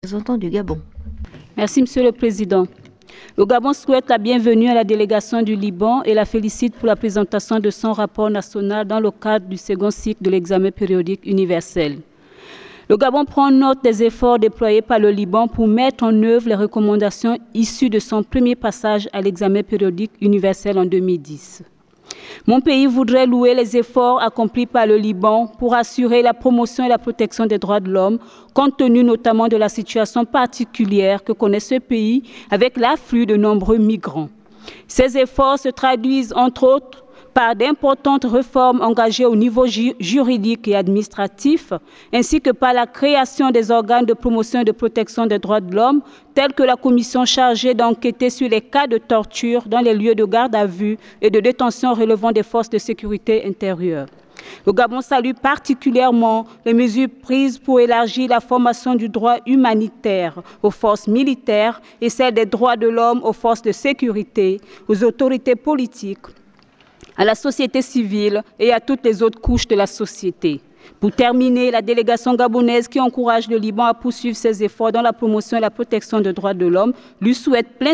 Représentant du Gabon. Merci, Monsieur le Président. Le Gabon souhaite la bienvenue à la délégation du Liban et la félicite pour la présentation de son rapport national dans le cadre du second cycle de l'examen périodique universel. Le Gabon prend note des efforts déployés par le Liban pour mettre en œuvre les recommandations issues de son premier passage à l'examen périodique universel en 2010. Mon pays voudrait louer les efforts accomplis par le Liban pour assurer la promotion et la protection des droits de l'homme, compte tenu notamment de la situation particulière que connaît ce pays avec l'afflux de nombreux migrants. Ces efforts se traduisent entre autres par d'importantes réformes engagées au niveau juridique et administratif, ainsi que par la création des organes de promotion et de protection des droits de l'homme, tels que la commission chargée d'enquêter sur les cas de torture dans les lieux de garde à vue et de détention relevant des forces de sécurité intérieure. Le Gabon salue particulièrement les mesures prises pour élargir la formation du droit humanitaire aux forces militaires et celle des droits de l'homme aux forces de sécurité, aux autorités politiques, à la société civile et à toutes les autres couches de la société. Pour terminer, la délégation gabonaise qui encourage le Liban à poursuivre ses efforts dans la promotion et la protection des droits de l'homme lui souhaite plein